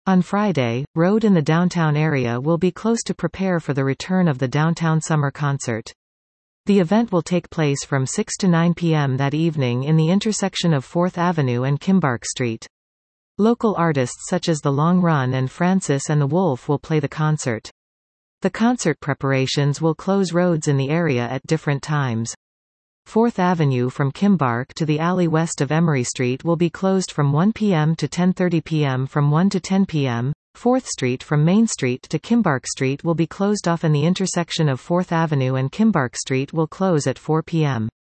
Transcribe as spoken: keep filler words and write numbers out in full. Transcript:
On Friday, road in the downtown area will be closed to prepare for the return of the Downtown Summer Concert. The event will take place from six to nine p m that evening in the intersection of fourth Avenue and Kimbark Street. Local artists such as The Long Run and Francis and the Wolf will play the concert. The concert preparations will close roads in the area at different times. fourth Avenue from Kimbark to the alley west of Emery Street will be closed from one p m to ten thirty p m from one to ten p m fourth Street from Main Street to Kimbark Street will be closed off and the intersection of fourth Avenue and Kimbark Street will close at four p m